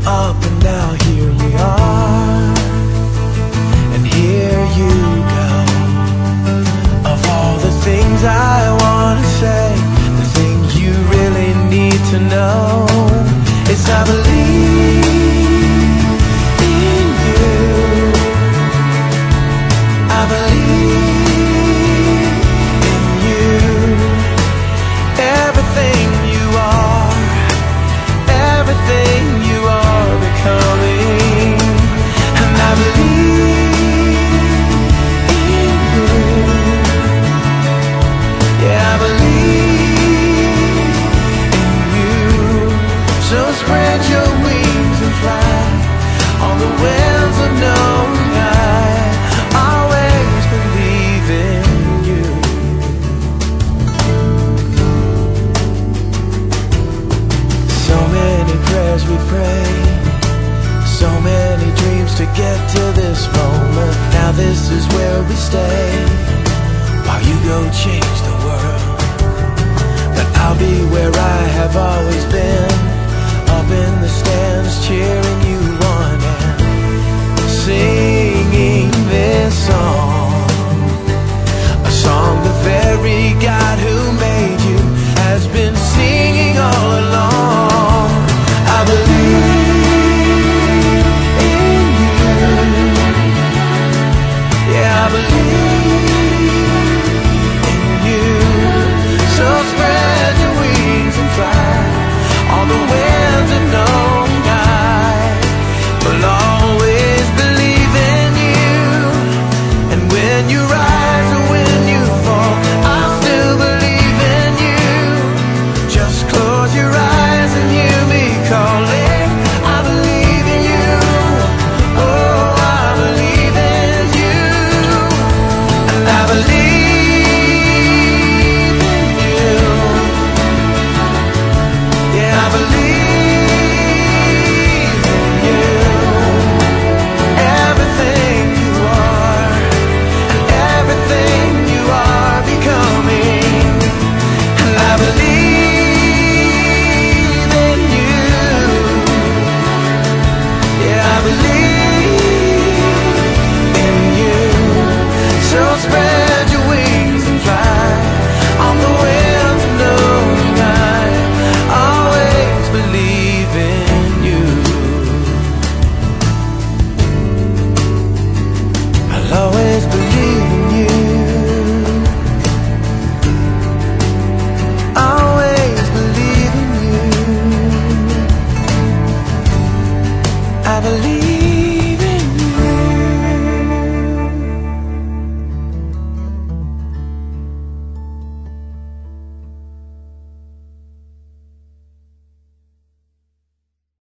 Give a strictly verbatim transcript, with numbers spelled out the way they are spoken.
up and now here we are, and here you go. Of all the things I want to say, the thing you really need to know is I believe in you. I believe in you. Everything you are, everything you are becoming, and I believe in you. Yeah, I believe in you. So spread your wings and fly on the winds of knowing I always believe in you. So many prayers we pray, so many dreams to get to this moment. Now this is where we stay, while you go change the world. But I'll be where I have always been, up in the stands